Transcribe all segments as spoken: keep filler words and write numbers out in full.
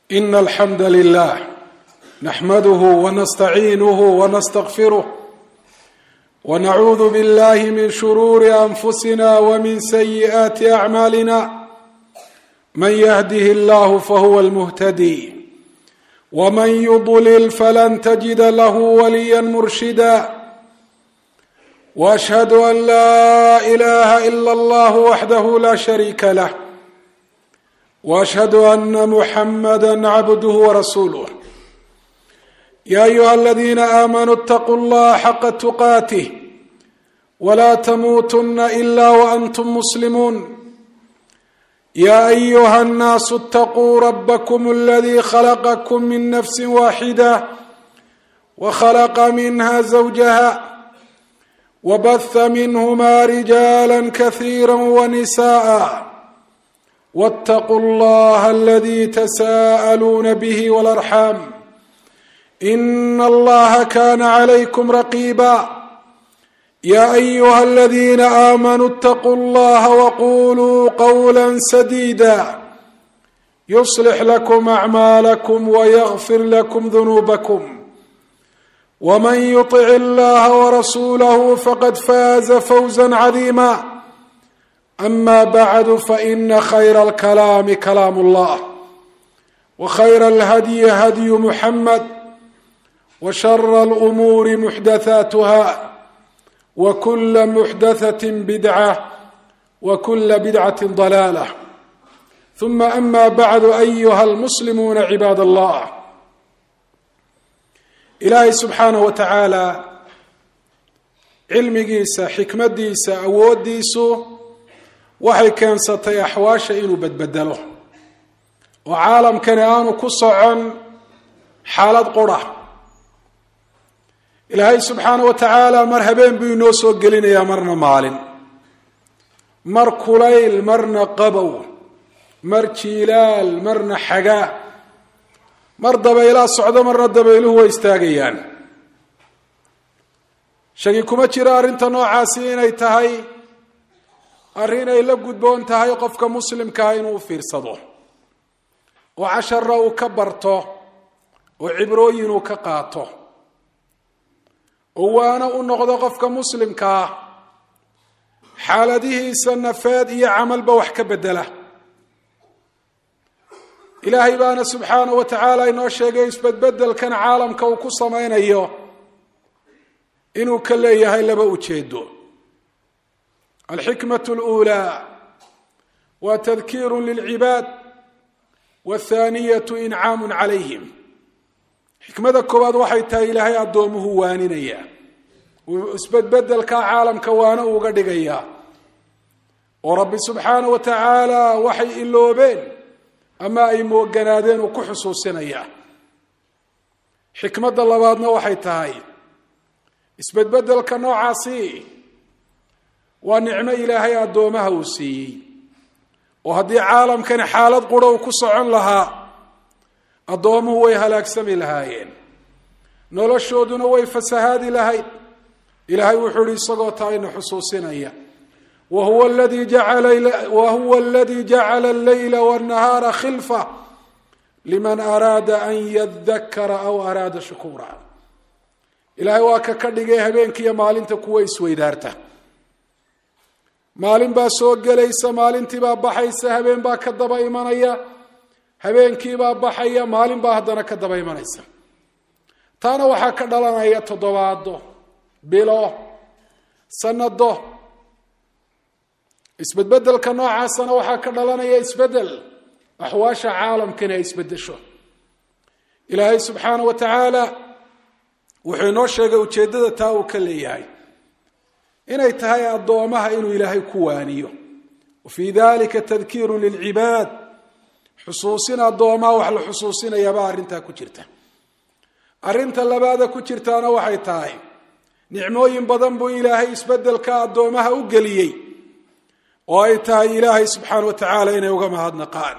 إن الحمد لله نحمده ونستعينه ونستغفره ونعوذ بالله من شرور أنفسنا ومن سيئات أعمالنا من يهده الله فهو المهتدي ومن يضلل فلن تجد له وليا مرشدا وأشهد أن لا إله إلا الله وحده لا شريك له وأشهد أن محمدا عبده ورسوله يا أيها الذين آمنوا اتقوا الله حق تقاته ولا تموتن إلا وأنتم مسلمون يا أيها الناس اتقوا ربكم الذي خلقكم من نفس واحدة وخلق منها زوجها وبث منهما رجالا كثيرا ونساء واتقوا الله الذي تساءلون به والأرحام إن الله كان عليكم رقيبا يا أيها الذين آمنوا اتقوا الله وقولوا قولا سديدا يصلح لكم أعمالكم ويغفر لكم ذنوبكم ومن يطع الله ورسوله فقد فاز فوزا عظيما أما بعد فإن خير الكلام كلام الله وخير الهدي هدي محمد وشر الأمور محدثاتها وكل محدثة بدعة وكل بدعة ضلالة ثم أما بعد أيها المسلمون عباد الله إلهي سبحانه وتعالى علمgiisa xikmadiisa awoodiisu waxay keensatay axwaasha inuu badbedelo oo caalamkani aanu ku socon xaalad qura ilaahay subxaanahu wa tacaala mar habeen buu inoo soo gelinayaa marna maalin mar kulayl marna qabow mar jiilaal marna xagaa mar dabaylaa socdo marna dabayluhu way istaagayaan shaki kuma jiro arrinta noocaasi inay tahay arrin ay la gudboon tahay qofka muslimkaa inuu fiirsado oo cashara uu ka barto oo cibrooyin uu ka qaato oo waana u noqdo qofka muslimkaa xaaladihiisa nafeed iyo camalba wax ka bedela ilaahay baana subxaanahu wa tacaala inoo sheegay isbedbedelkan caalamka uu ku samaynayo inuu ka leeyahay laba ujeedo الحكمة الأولى وتذكير للعباد والثانية إنعام عليهم حكمة كواد waxay tahay ilaahay adoomuhu waaninaya oo isbedbedelka caalamka waana uga dhigaya oo rabbi subhanahu wa ta'ala waxay iloobeen ama ay mooganaadeen oo ku xusuusinaya xikmada labaadna waxay tahay isbedbedelka noocaasi waa nicmo ilaahay adoomaha uu siiyey oo haddii caalamkan xaalad qura uu ku socon lahaa adoomuhu way halaagsami lahaayeen noloshooduna way fasahaadi lahayd ilaahay wuxuu yidhi isagoo taayna xusuusinaya wahuwa alladii jacala wahuwa alladii jacala allayla wannahaara khilfa liman araada an yadhakkara aw araada shukura ilaahay waa ka ka dhigay habeenkiiyo maalinta kuwa isweydaarta maalin baa soo gelaysa maalintii baa baxaysa habeen baa ka daba imanaya habeenkii baa baxaya maalin baa haddana ka daba imanaysa taana waxaa ka dhalanaya toddobaado bilo sanado isbedbedelka noocaasana waxaa ka dhalanaya isbedel axwaasha caalamkana ay isbedesho ilaahay subxaanahu wa tacaala wuxuu inoo sheegay ujeeddada taa uu ka leeyahay inay tahay adoomaha inuu ilaahay ku waaniyo وفي ذلك تذكير للعباد xusuusin adoomaha wax la xusuusinayaba arinta ku jirta arinta labaada ku jirtaana waxay tahay nicmooyin badan buu ilaahay isbedelka adoomaha u galiyay oo ay tahay ilaahay subxaanahu wa tacaala inay uga mahadnaqaan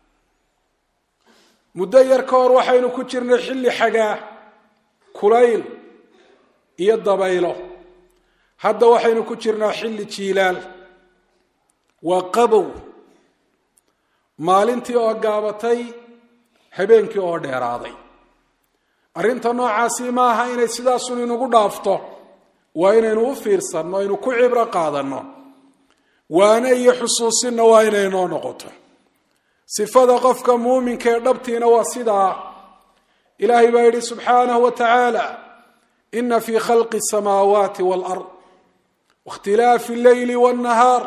muddo yar ka hor waxaynu ku jirnay xilli xagaa kulayl iyo dabaylo hadda waxaynu ku jirnaa xilli jiilaal waa qabow maalintii oo gaabatay habeenkii oo dheeraaday. arrinta noocaasi maaha inay sidaasun inugu dhaafto, waa inaynu u fiirsanno, aynu ku cibro qaadanno, waana iyo xusuusinna waa inaynoo noqoto. sifada qofka muuminka ee dhabtiina waa sidaa. ilaahay baa yidhi subxaanahu wa tacaala: ina fii khalqi asamaawaati waalard waاkhtilaafi alleyli waاnnahaar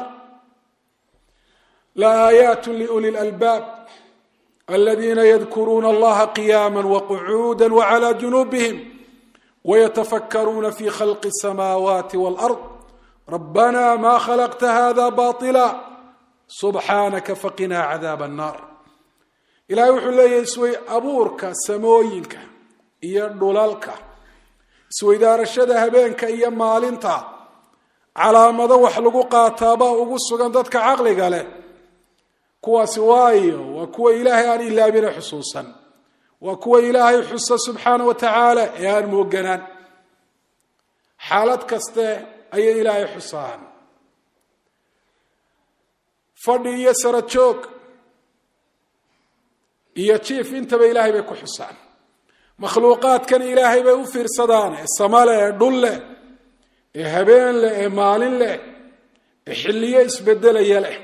laaayaat liuli lalbaab aladiina yadkuruuna allaha qiyaama waqucuuda wacalى junuubihim wayatafakkaruuna fi khalqi asamaawaati waalard rabbana ma khalaqta hada baطila subxaanaka faqinaa cadaaba annaar. ilahay wuxuu leeyahay isway abuurka samooyinka iyo dhulalka, isweydaarashada habeenka iyo maalinta, calaamado wax lagu qaataabaa ugu sugan dadka caqliga leh. kuwaasi waayo waa kuwa ilaahay aan ilaabina xusuusan, waa kuwa ilaahay xusa subxaana wa tacaala ee aan mooganaan. xaalad kaste ayay ilaahay xusaan, fadhi iyo sara joog iyo jiif intaba ilaahay bay ku xusaan. makhluuqaadkan ilaahay bay u fiirsadaan, ee sama leh, ee dhul leh, ee habeen leh, ee maalin leh, ee xilliyo isbedelaya leh.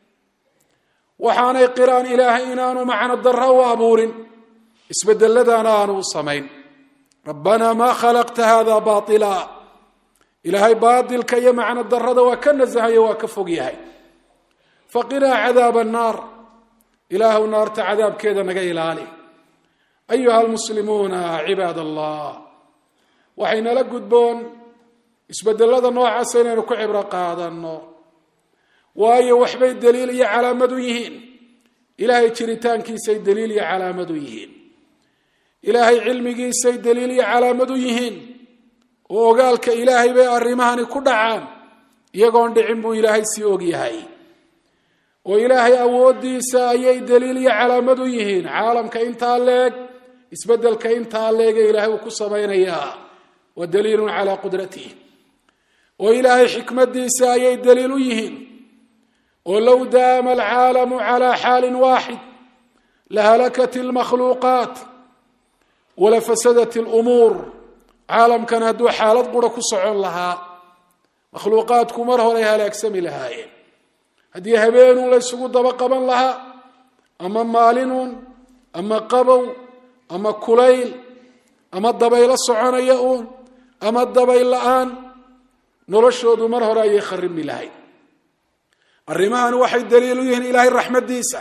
waxaanay qiraan ilaahay inaanu macno darro u abuurin, isbedeladana aanu u samayn. rabbanaa maa khalaqta hada baila, ilaahay baatilka iyo macno darrada waa ka nasahayo, waa ka fog yahay. faqinaa cadaaba annaar, ilaahu naarta cadaabkeeda naga ilaali. ayuha almuslimuuna cibaad allah, waxaynala gudboon isbedelada noocaasa inaynu ku cibro qaadanno, waayo waxbay daliil iyo calaamad u yihiin. ilaahay jiritaankiisay daliil iyo calaamad u yihiin. ilaahay cilmigiisay daliil iyo calaamad u yihiin, oo ogaalka ilaahay bay arrimahani ku dhacaan. iyagoon dhicin buu ilaahay sii og yahay. oo ilaahay awooddiisa ayay daliil iyo calaamad u yihiin. caalamka intaa leeg, isbedelka intaa leege ilaahay uu ku samaynayaa waa daliilun calaa qudratih. oo ilaahay xikmaddiisa ayay daliil u yihiin. oo low daama alcaalamu calaa xaalin waaxid lahalakat almakhluuqaat walafasadat alumuur. caalamkan hadduu xaalad qura ku socon lahaa, makhluuqaadku mar horay halaagsami lahaayeen. haddii habeenuun la ysugu daba qaban lahaa, ama maalinuun, ama qabow, ama kulayl, ama dabaylo soconaya uun, ama dabayl la-aan, noloshoodu mar hore ayay kharimi lahayd. arrimahan waxay daliil u yihiin ilaahay raxmaddiisa.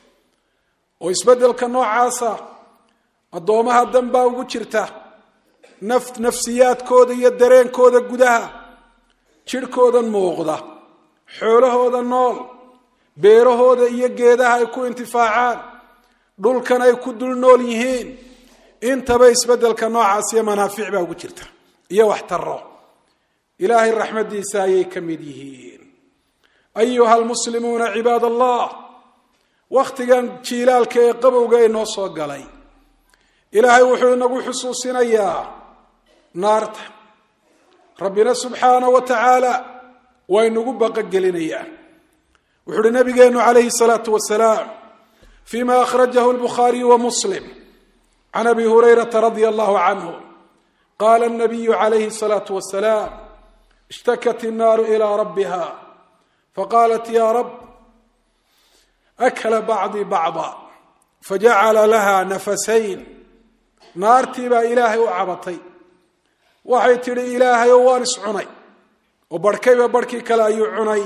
oo isbedelka noocaasa addoomaha dan baa ugu jirta. naf nafsiyaadkooda iyo dareenkooda gudaha, jidhkoodan muuqda, xoolahooda nool, beerahooda iyo geedaha ay ku intifaacaan, dhulkan ay ku dul nool yihiin, intaba isbedelka noocaas iyo manaafic baa ugu jirta iyo waxtaro. ilaahay raxmaddiisa ayay ka mid yihiin. ayuha almuslimuuna cibaad allah, wakhtigan jiilaalka ee qabowga ee noo soo galay, ilaahay wuxuu inagu xusuusinayaa naarta. rabbina subxaanahu wa tacaala waa inagu baqogelinayaa. wuxuu uhi nabigeenu calayhi salaatu wasalaam fima akhrajahu albukhaariyu wa muslim can abi hurayrata radia allahu canhu qaala الnabiyu calayhi الsalaatu wasalaam ishtakat الnaaru ilaa rabbiha faqaalat ya rab akla bacdii bacda fajacala laha nafasayn. naartii baa ilaahay u cabatay, waxay tidhi ilaahay oo waan iscunay, oo barhkayba barhkii kale ayuu cunay.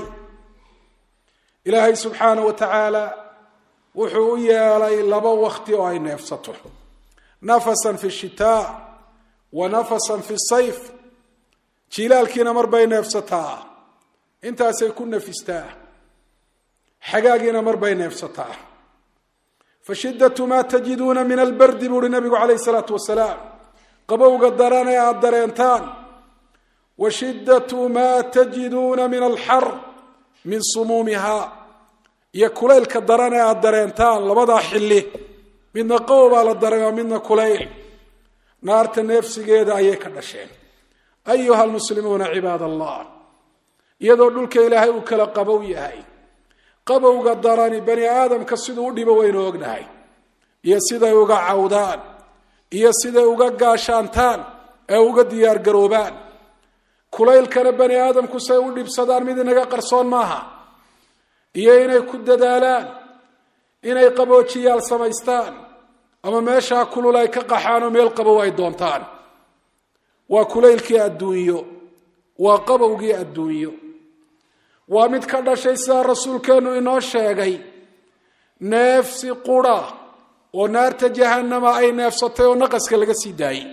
ilaahay subxaanahu wa tacaala wuxuu u yeelay laba wakti oo ay neefsato, nafasan fi shitaa wa nafasan fi sayf. jilaalkiina mar bay neefsataa, intaasay ku nafistaa. xagaagiina mar bay neefsataa. fashidatu maa tajiduuna min albardi buu uhi nabigu calayhi salaatu wasalaam, qabowga daran ee aada dareentaan. wa shiddatu maa tajiduuna min alxar min sumuumihaa, iyo kulaylka daran ee aada dareentaan. labadaa xilli midna qabow baa la dareemaa, midna kulayl. naarta neefsigeeda ayay ka dhasheen. ayuha almuslimuuna cibaad allah, iyadoo dhulka ilaahay uu kala qabow yahay, qabowga darani bani aadamka siduu u dhibo waynu ognahay. iyo siday uga cawdaan iyo siday uga gaashaantaan ee uga diyaar garoobaan. kulaylkana bani aadamku say u dhibsadaan mid inaga qarsoon maaha, iyo inay ku dadaalaan inay qaboojiyaal samaystaan ama meeshaa kulul ay ka qaxaan oo meel qabow ay doontaan. waa kulaylkii adduunyo, waa qabowgii adduunyo, waa mid ka dhashay sidaa rasuulkeennu inoo sheegay neefsi qura oo naarta jahannama ay neefsatay oo naqaska laga sii daayey.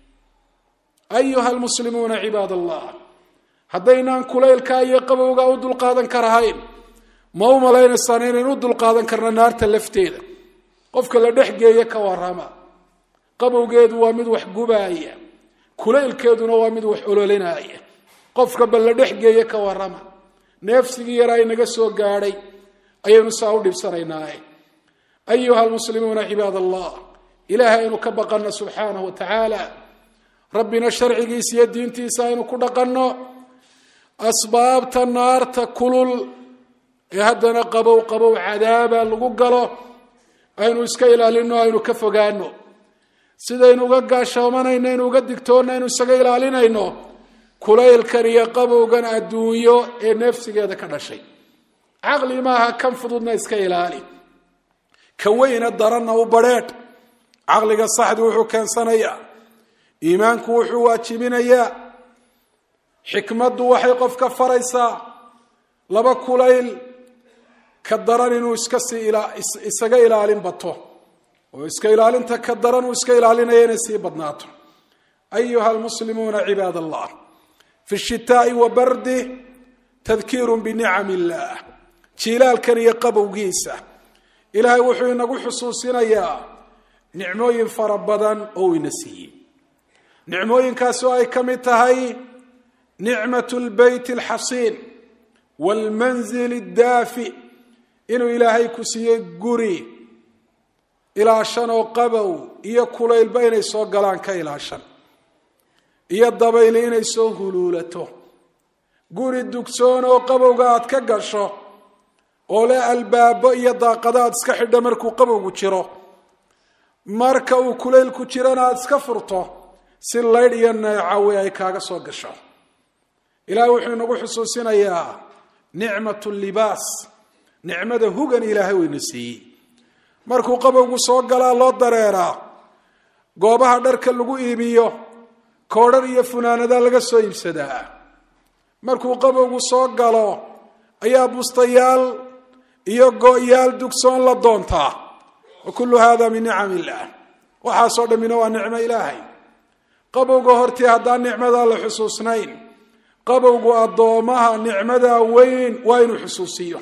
ayuha almuslimuuna cibaad allah, haddaynaan kulaylkaa iyo qabowgaa u dulqaadan karahayn, ma u malaynaysaan inayn u dulqaadan karna naarta lafteeda? qofka la dhex geeya ka warrama, qabowgeedu waa mid wax gubaaya, kulaylkeeduna waa mid wax ololinaya. qofka bal la dhex geeya ka warrama, neefsigii yaraa inaga soo gaadhay ayaynu saa u dhibsanaynaaye. ayuha almuslimuuna cibaad allah, ilaahay aynu ka baqanno subxaanahu wa tacaala, rabbina sharcigiisa iyo diintiisa aynu ku dhaqanno. asbaabta naarta kulul ee haddana qabow qabow cadaaba lagu galo aynu iska ilaalinno, aynu ka fogaano. sidaynu uga gaashoomanayno, aynu uga digtoonna aynu isaga ilaalinayno kulaylkan iyo qabowgan adduunyo ee neefsigeeda ka dhashay. caqli maaha, kan fududna iska ilaali, ka weyna daranna u badrheedh. caqliga saxdi wuxuu keensanayaa, iimaanku wuxuu waajibinayaa, xikmaddu waxay qofka faraysaa laba kulayl ka daran inuu iska sii isaga ilaalin bato, oo iska ilaalinta ka daran uu iska ilaalinaya inay sii badnaato. ayuha almuslimuuna cibaad allah, fi shitaa'i wa bardi tadkiirun binicam illaah. jiilaalkan iyo qabowgiisa ilaahay wuxuu inagu xusuusinayaa nicmooyin fara badan oo uu ina siiyey. nicmooyinkaasoo ay ka mid tahay nicmatu lbeyt alxasiin waalmanzil addaafi, inuu ilaahay ku siiyey guri ilaashan oo qabow iyo kulaylba inay soo galaan ka ilaashan, iyo dabayli inay soo huluulato. guri dugsoon oo qabowga aad ka gasho oo leh albaabo iyo daaqada aad iska xidha markuu qabowgu jiro, marka uu kulaylku jirana aad iska furto si laydh iyo neecawi ay kaaga soo gasho. ilaahay wuxuu inagu xusuusinayaa nicmatu libaas, nicmada hugan ilaahay wayna siiyey. markuu qabowgu soo galaa loo dareeraa goobaha dharka lagu iibiyo, koodhar iyo funaanada laga soo iibsadaa. markuu qabowgu soo galo ayaa bustayaal iyo go-yaal dugsoon la doontaa. wa kullu hada min nicam illaah, waxaasoo dhammina waa nicmo ilaahay. qabowga hortii haddaan nicmadaa la xusuusnayn, qabowgu addoomaha nicmadaa weyn waa inuu xusuusiyo.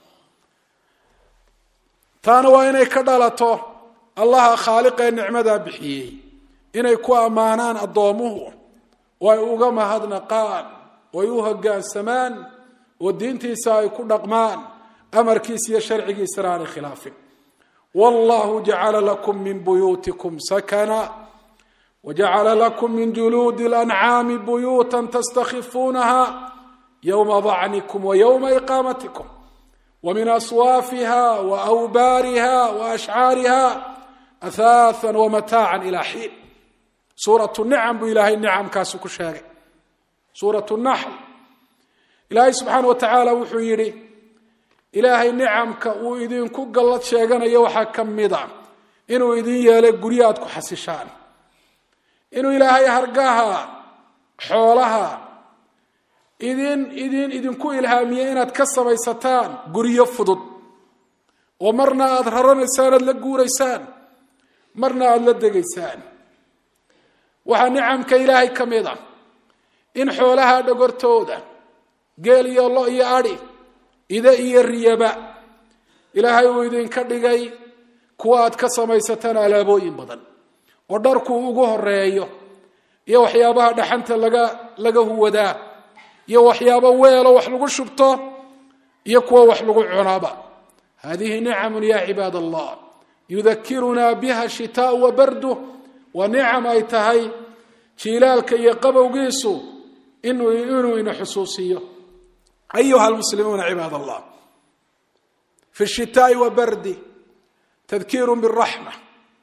taana waa inay ka dhalato allaha khaaliqee nicmadaa bixiyey, inay ku ammaanaan addoomuhu oo ay uga mahadnaqaan oo ay u hoggaansamaan oo diintiisa ay ku dhaqmaan, amarkiisa iyo sharcigiisana aanay khilaafin. wallahu jacala lakum min buyuutikum sakana wajacala lakum min juluudi اlancaami buyuutan tastakhifuunaha yowma dacnikum wa yowma iqaamatikum ومن أصوافها وأوبارها وأشعارها أثاثا ومتاعا إلى حين. سورة النعم بإلهي النعم كاسو كشاغي. سورة النحل إلهي سبحانه وتعالى وحيري إلهي النعم كو إذن كو قلت شاغانا يوحا كميدا إنو إذن يالي قريات كو حسيشان إنو إلهي هرقاها حولها idin idin idinku ilhaamiyey inaad ka samaysataan guryo fudud oo marna aad raranaysaan, aad la guuraysaan, marna aad la degaysaan. waxaa nicamka ilaahay ka mid ah in xoolaha dhogortooda, geel iyo lo iyo adhi, ida iyo riyaba, ilaahay uu idinka dhigay kuwa aad ka samaysataan alaabooyin badan oo dharku ugu horeeyo, iyo waxyaabaha dhaxanta laga laga huwadaa, iyo waxyaabo weelo wax lagu shubto, iyo kuwa wax lagu cunaaba. hadihi nicamun ya cibaad allah yudakiruna biha shitaa wa bardu. waa nicam ay tahay jiilaalka iyo qabowgiisu inuu inuu ina xusuusiyo. ayuha almuslimuuna cibaad allah, fi shitaa'i wa bardi tadkiiru biraxma.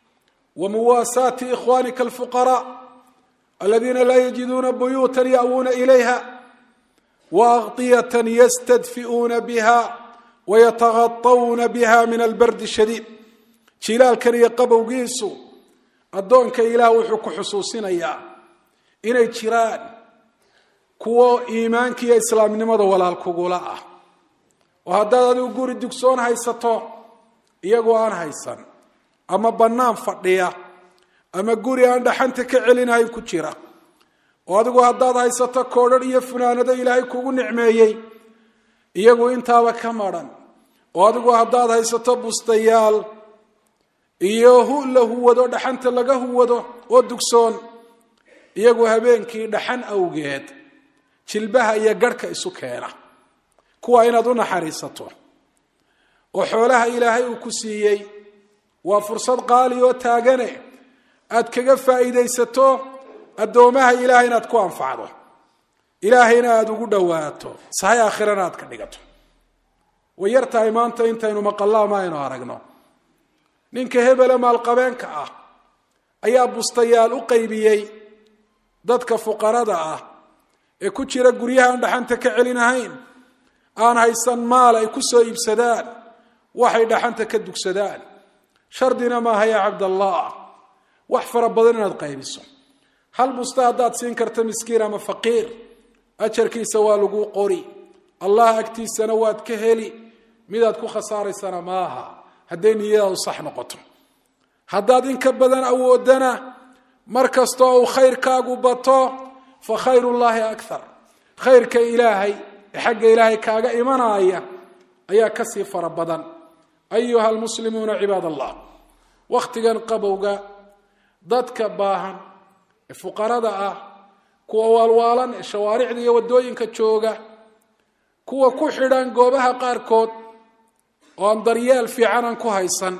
ومواساة إخوانك الفقراء الذين لا يجدون بيوتا يأوون إليها وأغطية يستدفئون بها ويتغطون بها من البرد الشديد. jilaalkan iyo qabowgiisu addoonka ilaah wuxuu ku xusuusinayaa inay jiraan kuwo iimaanka iyo islaamnimada walaal kugula ah, oo haddaad adigu guri dugsoon haysato iyagoo aan haysan, ama bannaan fadhiya, ama guri aan dhaxanta ka celinahayn ku jira, oo adigu haddaad haysato koodhadh iyo funaanado ilaahay kugu nicmeeyey iyagu intaaba ka madhan, oo adigu haddaad haysato bustayaal iyo hu la huwado dhaxanta laga huwado oo dugsoon iyagu habeenkii dhaxan awgeed jilbaha iyo garhka isu keena. kuwa inaad u naxariisato oo xoolaha ilaahay uu ku siiyey waa fursad qaali oo taagane aad kaga faa'iidaysato addoomaha ilaahay inaad ku anfacdo, ilaahayna aad ugu dhowaato, sahay aakhirana aad ka dhigato. way yartahay maanta intaynu maqallaa ma aynu aragno ninka hebele maalqabeenka ah ayaa bustayaal u qaybiyey dadka fuqarada ah ee ku jira guryahan dhaxanta ka celinahayn, aan haysan maal ay ku soo iibsadaan waxay dhaxanta ka dugsadaan. shardina maaha yaa cabdallah wax fara badan inaad qaybiso. hal busta haddaad siin karta miskiin ama faqiir ajarkiisa waa lagu qori, allah agtiisana waad ka heli, midaad ku khasaaraysana maaha hadday niyadaadu sax noqoto. haddaad in ka badan awoodana mar kastoo uu khayrkaagu bato fa khayrullaahi akthar, khayrka ilaahay ee xagga ilaahay kaaga imanaya ayaa kasii fara badan. ayuha almuslimuuna cibaad allah, wakhtigan qabowga dadka baahan ee fuqarada ah, kuwa waalwaalan ee shawaaricda iyo waddooyinka jooga, kuwa ku xidhan goobaha qaarkood oo aan daryeel fiican aan ku haysan,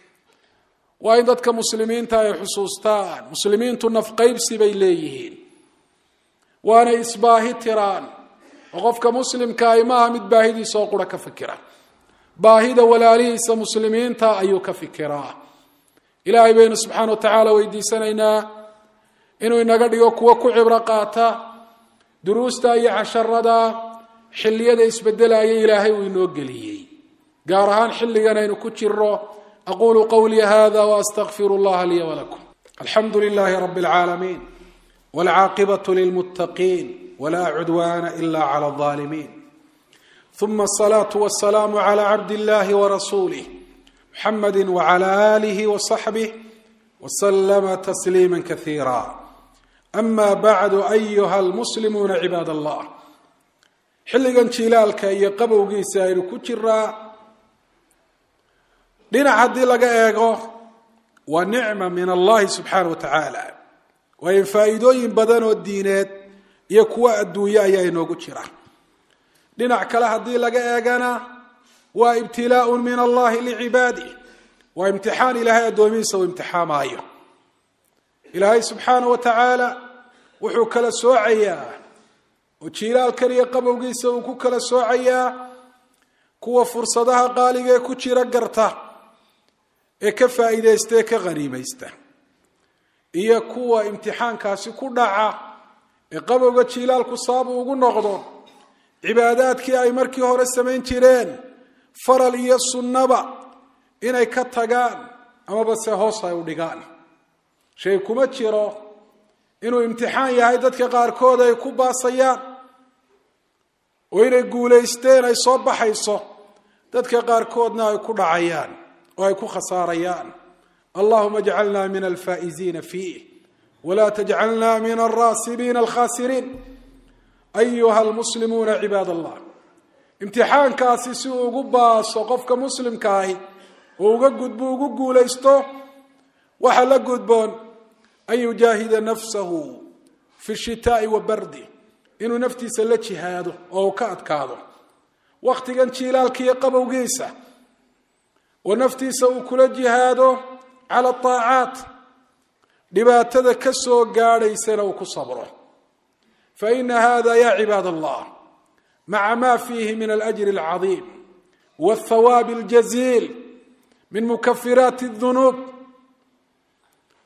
waa in dadka muslimiinta ay xusuustaan. muslimiintu nafqaybsi bay leeyihiin, waanay isbaahi tiraan, oo qofka muslimka ay maaha mid baahidiisa oo qura ka fikira, baahida walaalihiisa muslimiinta ayuu ka fikiraa. ilaahay baynu subxaana wa tacaala weydiisanaynaa inuu inaga dhigo kuwa ku cibro qaata duruusta iyo casharada xilliyada isbedelaya ilaahay uu inoo geliyey, gaar ahaan xilligan aynu ku jiro. aqulu qawlii hada waastaqfiru llaha liya walakum. alxamdu lilahi rabi اlcaalamiin wاlcaaqibatu lilmuttaqiin wla cudwana ila clى الظaalimiin. ثم الصلاة والسلام على عبد الله ورسوله محمد وعلى آله وصحبه وسلم تسليما كثيرا. أما بعد أيها المسلمون عباد الله، xilligan jilaalka iyo qabowgiisa aynu ku jiraa dhinac haddii laga eego waa nicma min allahi subxaanaه wa tacaala, waayo faa'iidooyin badan oo diineed iyo kuwa adduunye ayaa inoogu jira. dhinac kale haddii laga eegana waa ibtilaaء min allahi licibaadih, waa imtixaan ilaahay addoomihiisa uu imtixaamaayo. ilaahay subxaanaه wa tacaala wuxuu kala soocayaa oo jilaalkan iyo qabowgiisa uu ku kala soocayaa kuwa fursadaha qaaliga ee ku jira garta ee ka faa'iidaysta ee ka qaniimaysta, iyo kuwa imtixaankaasi ku dhaca ee qabowga jilaalku sabab ugu noqdo cibaadaadkii ay markii hore samayn jireen faral iyo sunnaba inay ka tagaan amaba se hoos ay u dhigaan. shay kuma jiro inuu imtixaan yahay dadka qaarkood ay ku baasayaan oo inay guulaysteen ay soo baxayso, dadka qaarkoodna ay ku dhacayaan oo ay ku khasaarayaan. allahuma ajcalna min alfaa'iziina fiih wala tajcalna min alraasibiina alkhaasiriin. ayuha almuslimuuna cibaad allah, imtixaankaasi si uu ugu baaso qofka muslimka ahi oo uga gudbo ugu guulaysto, waxaa la gudboon an yujaahida nafsahu fi shitaa'i wa bardi, inuu naftiisa la jihaado oo ka adkaado wakhtigan jilaalka iyo qabowgiisa, oo naftiisa uu kula jihaado cala aacaat, dhibaatada ka soo gaadhaysana uu ku sabro. فإن هذا يا عباد الله مع ما فيه من الأجر العظيم والثواب الجزيل من مكفرات الذنوب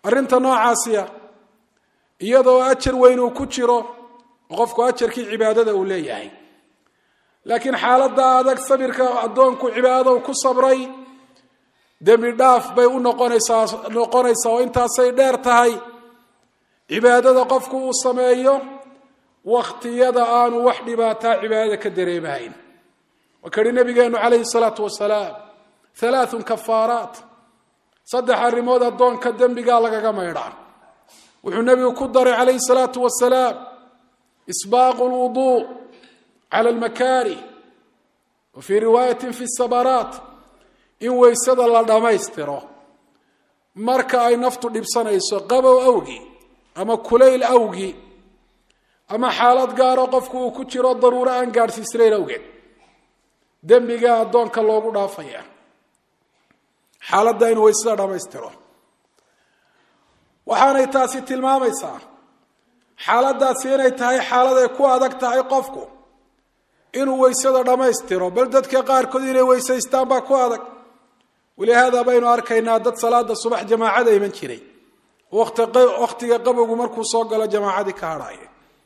arrinta noocaasiya iyadoo ajar weyn uu ku jiro qofku ajarkii cibaadada uu leeyahay laakiin xaaladda adag sabirka addoonku cibaadada uu ku sabray dembi dhaaf bay u noqonaysaa noqonaysaa oo intaasay dheer tahay cibaadada qofku uu sameeyo waqtiyada aanu wax dhibaataa cibaadada ka dareemahayn wakari nabigeenu calayhi salaatu wasalaam halaathun kafaaraat saddex arrimood addoonka dembigaa lagaga maydhaa wuxuu nebigu ku daray calayhi salaatu wasalaam isbaaqu lwuduu cala almakaarih wa fii riwaayatin fi sabaraat in weysada la dhammaystiro marka ay naftu dhibsanayso qabow awgii ama kulayl awgii ama xaalad gaaro qofku uu ku jiro daruuro aan gaadhsiisnayn awgeed dembiga addoonka loogu dhaafaya xaaladda in weysada dhammaystiro waxaanay taasi tilmaamaysaa xaaladdaasi inay tahay xaalad ay ku adag tahay qofku inuu weysada dhammaystiro bal dadka qaarkood inay weysaystaan baa ku adag walihaada baynu arkaynaa dad salaada subax jamaacada iman jiray waqtiga qabowgu markuu soo galo jamaacadii ka hadhaaya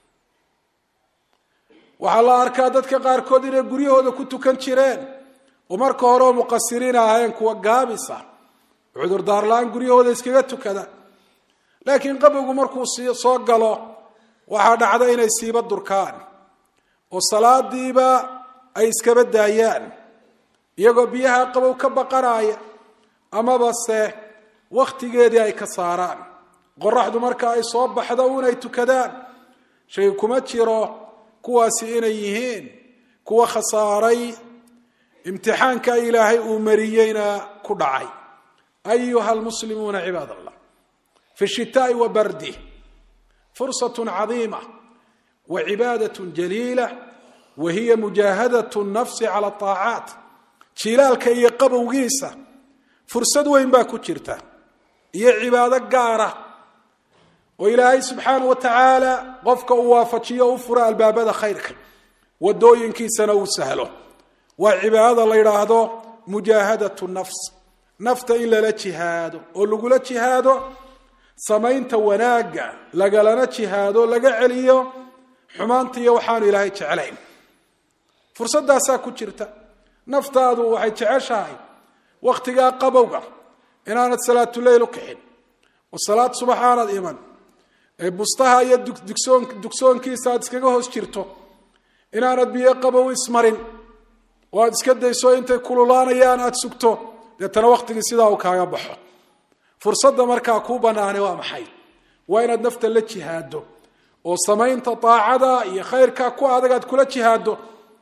waxaa la arkaa dadka qaarkood inay guryahooda ku tukan jireen oo marka hore oo muqasiriin ahayn kuwa gaabisa cudurdaar la-aan guryahooda iskaga tukada laakiin qabowgu markuu soo galo waxaa dhacda inay siiba durkaan oo salaadiiba ay iskaba daayaan iyagoo biyaha qabow ka baqanaya amaba se wakhtigeedii ay ka saaraan qoraxdu marka ay soo baxdo unay tukadaan shay kuma jiro kuwaasi inay yihiin kuwa khasaaray imtixaanka ilaahay uu mariyeyna ku dhacay ayuha almuslimuuna cibaad allah fi shitaa'i wa bardih fursatun cadiima wa cibaadatun jaliila wa hiya mujaahadatu nafsi cala aacaat jilaalka iyo qabowgiisa fursad weyn baa ku jirta iyo cibaado gaara oo ilaahay subxaanahu wa tacaala qofka uu waafajiyo u fura albaabada khayrka wadooyinkiisana uu sahlo waa cibaadada la yidhaahdo mujaahadatu nafs nafta in lala jihaado oo lagula jihaado samaynta wanaagga lagalana jihaado laga celiyo xumaanta iyo waxaanu ilaahay jeclayn fursadaasaa ku jirta naftaadu waxay jeceshahay wakhtigaa qabowga inaanad salaatuleyl u kixin oo salaad subax aanad iman ee bustaha iyo dugsoon dugsoonkiisa aad iskaga hoos jirto inaanad biyo qabow ismarin oo aad iska dayso intay kululaanayaan aad sugto deetana wakhtigii sidaa uu kaaga baxo fursadda markaa kuu bannaanay waa maxay waa inaad nafta la jihaado oo samaynta daacada iyo khayrkaa ku adag aad kula jihaado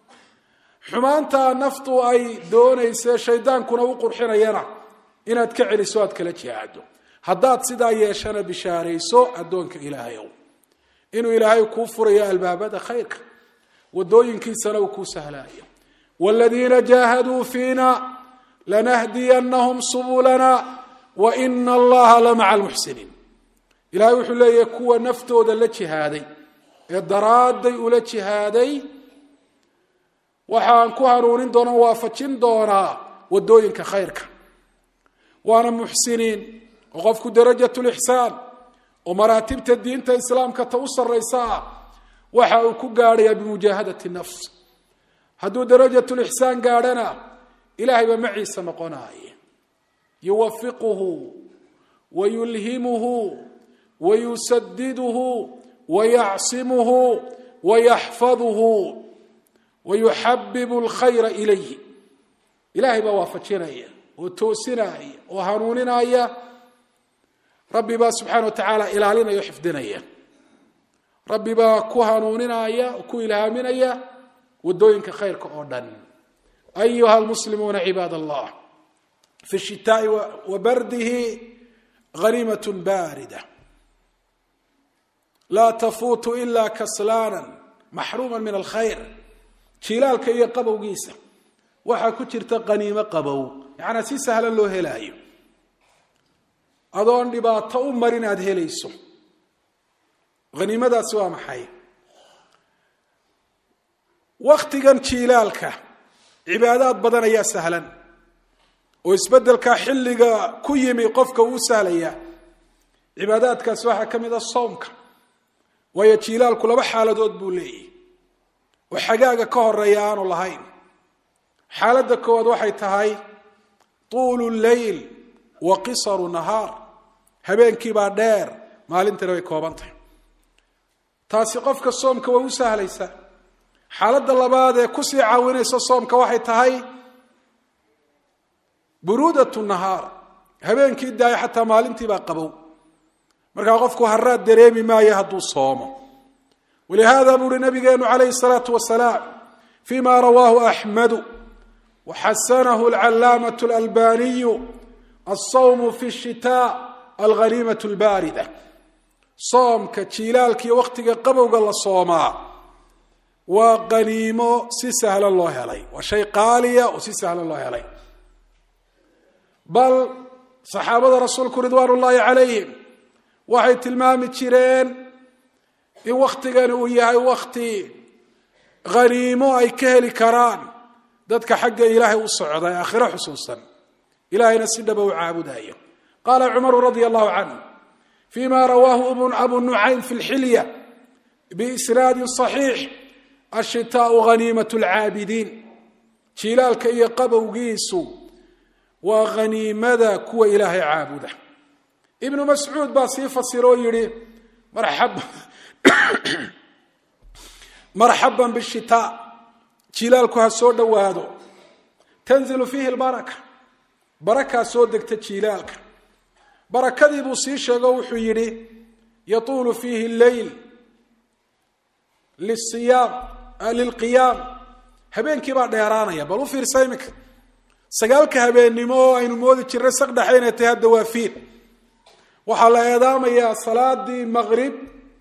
xumaanta naftu ay doonaysa shaydaankuna u qurxinayana inaad ka celiso aad kala jihaado haddaad sidaa yeeshana bishaarayso addoonka ilaahayow inuu ilaahay kuu furayo albaabada khayrka wadooyinkiisana uu kuu sahlaayo waaladiina jaahaduu fiina lanahdiyannahum subulana wa ina allaha la maca almuxsiniin ilahay wuxuu leeyahay kuwa naftooda la jihaaday ee daraadday ula jihaaday waxaan ku hanuunin doona waafajin doonaa wadooyinka khayrka waana muxsiniin oo qofku darajat lixsaan oo maraatibta diinta islaamka ta u saraysa ah waxa uu ku gaadhayaa bimujaahadati nafs hadduu darajat lixsaan gaadhana ilaahay baa maciisa noqonaya yuwafiquhu wayulhimuhu wayusadiduhu wayacsimuhu wayaxfaduhu wayuxabibu alkhayra ilayhi ilaahay baa waafajinaya oo toosinaya oo hanuuninaya rabbi baa subxaana wa tacaala ilaalinaya o xifdinaya rabbi baa ku hanuuninaya oo ku ilhaaminaya wadooyinka khayrka oo dhan ayuha almuslimuuna cibaad allah fi shitaa'i wa bardihi ghaniimat baarida laa tafuutu ila kaslaana maxruuma min alkhayr jilaalka iyo qabowgiisa waxaa ku jirta qaniimo qabow yacnaa si sahlan loo helaayo adoon dhibaato u marin aada helayso haniimadaasi waa maxay wakhtigan jilaalka cibaadaad badan ayaa sahlan oo isbeddelka xilliga ku yimi qofka uu sahlaya cibaadaadkaas waxaa ka mid a soomka waayo jiilaalku laba xaaladood buu leeyahy oo xagaaga ka horeeya aanu lahayn xaaladda koowaad waxay tahay tuulu leyl wa qisaru nahaar habeenkiibaa dheer maalintana way kooban tahay taasi qofka soomka way u sahlaysaa xaaladda labaad ee kusii caawinaysa soomka waxay tahay buruudatu nahaar habeenkii daaya xataa maalintiibaa qabow markaa qofku haraad dareemi maayo hadduu soomo walihaada buu uhi nabigeenu calayhi salaatu wasalaam fima rawaahu axmedu waxasanahu alcalaamatu alalbaniyu alsawmu fi shitaa alghaniimatu albaarida soomka jiilaalkiiyo wakhtiga qabowga la soomaa waa qaniimo si sahlan loo helay waa shay qaaliya oo si sahlan loo helay bal saxaabada rasuulku ridwaan ullaahi calayhim waxay tilmaami jireen in wakhtigani uu yahay wakhti khaniimo ay ka heli karaan dadka xagga ilaahay u socda ee aakhiro xusuusan ilaahayna si dhaba u caabudayo qaala cumaru radia allahu canhu fima rawaahu abu nucaym fi lxilya biisnaadin صaxiix ashitaau haniimat lcaabidiin jilaalka iyo qabowgiisu waa haniimada kuwa ilaahay caabuda ibnu mascuud baa sii fasiro oo yihi marxaban bishitaa jilaalku ha soo dhowaado tanzilu fiihi lbaraka barakaa soo degta jilaalka barakadii buu sii sheego wuxuu yidhi yatuulu fiihi leyl lisiyaam lilqiyaam habeenkii baa dheeraanaya bal u fiirsa iminka sagaalka habeennimo oo aynu moodi jirnay saqdhexe inay tahay hadda waa fiid waxaa la eedaamayaa salaadii maqrib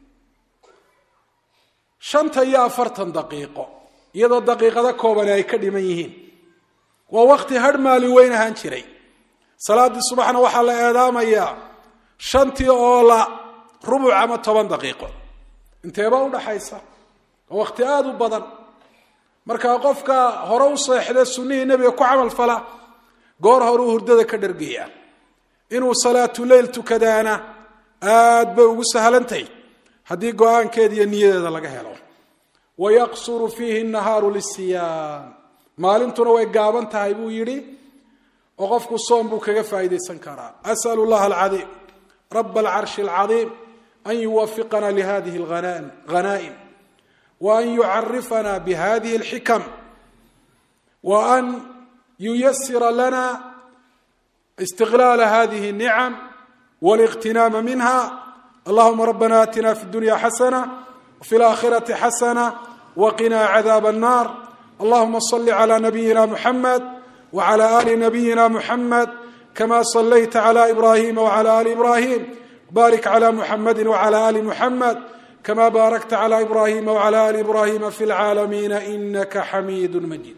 shanta iyo afartan daqiiqo iyadoo daqiiqado koobani ay ka dhiman yihiin waa wakti hadh maalin weyn ahaan jiray salaadii subaxna waxaa la eedaamayaa shantii oo la rubuc ama toban daqiiqo inteebaa udhaxaysa waa wakti aada u badan markaa qofka hore u seexda sunnihii nebiga ku camal fala goor hore u hurdada ka dhargaya inuu salaatuleyl tukadaana aad bay ugu sahlantahy haddii go-aankeeda iyo niyadeeda laga helo wayaqsuru fiihi nahaaru lisiyaam maalintuna way gaaban tahay buu yidhi oo qofku soom buu kaga faa'iidaysan karaa asalu llaha alcadiim raba alcarshi alcadiim an yuwafiqana lihadihi alghanaa'im وأن يعرفنا بهذه الحكم وأن ييسر لنا استغلال هذه النعم والاغتنام منها اللهم ربنا آتنا في الدنيا حسنة وفي الآخرة حسنة وقنا عذاب النار اللهم صل على نبينا محمد وعلى آل نبينا محمد كما صليت على إبراهيم وعلى آل إبراهيم بارك على محمد وعلى آل محمد كما باركت على إبراهيم وعلى آل إبراهيم في العالمين إنك حميد مجيد